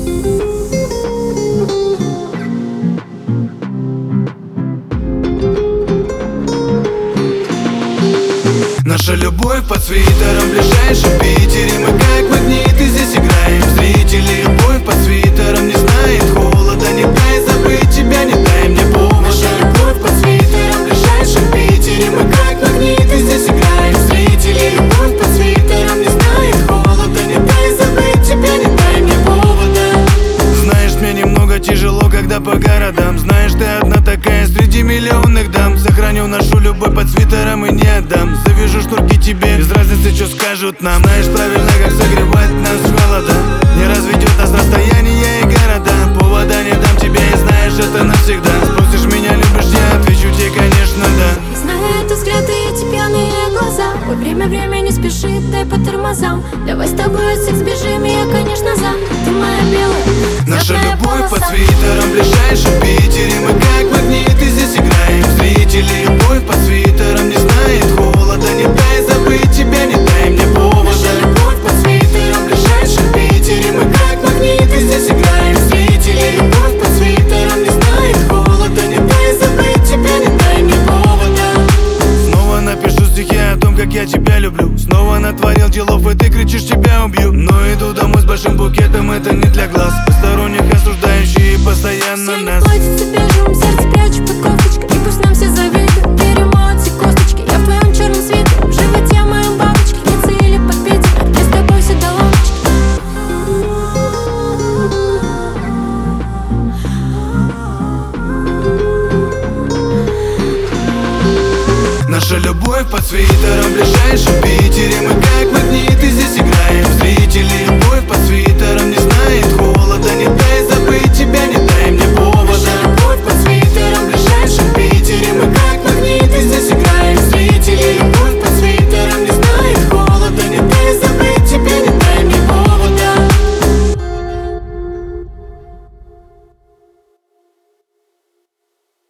Наша любовь под свитером в ближайшем Питере. Мы как магниты здесь играем зрители. Любовь под свитером не знает холода. Не дай забыть тебя, не дай мне повода. Наша любовь под свитером в ближайшем Питере. Мы как магниты здесь играем зрители. Любовь под свитером не знает холода. Не дай забыть тебя, не дай мне повода. Знаешь, мне немного тяжело, когда по городам. Знаешь, ты одна такая среди миллионных дам. Сохраню нашу любовь под свитером и не отдам. Завяжу шнурки тебе, без разницы, что скажут нам. Знаешь правильно, как согревать нас с холода. Не разведет нас расстояние и города. Повода не дам тебе, и знаешь, это навсегда. Спросишь меня, любишь, я отвечу тебе, конечно, да. Знаю, это взгляд и эти пьяные глаза. Ой, время не спешит, дай по тормозам. Давай с тобой от всех сбежим, и я, конечно, за. Ты моя белая, наша любовь под полоса. свитером в ближайшем Питере. Мы как магниты здесь играем зрители. Любовь под свитером не знает холода. Не дай забыть тебя, не дай мне повода. Наша любовь под свитером в ближайшем Питере. Мы как магниты здесь играем зрители. Любовь под свитером не знает холода. Не дай забыть тебя, не дай мне повода. Снова напишу стихи о том, как я тебя люблю. Снова натворил делов, и ты кричишь, тебя убью. Но иду домой с большим букетом, это не для глаз посторонних, осуждающие постоянно Все нас. не платится бежим, сердце прячу под кофточкой. И пусть нам все завидуют, перемоются косточки. Я в твоем черном свете, в животе моем бабочке. Не цели под Питер, мы с тобой все до лампочки. Наша любовь под свитером в ближайшем Питере. Мы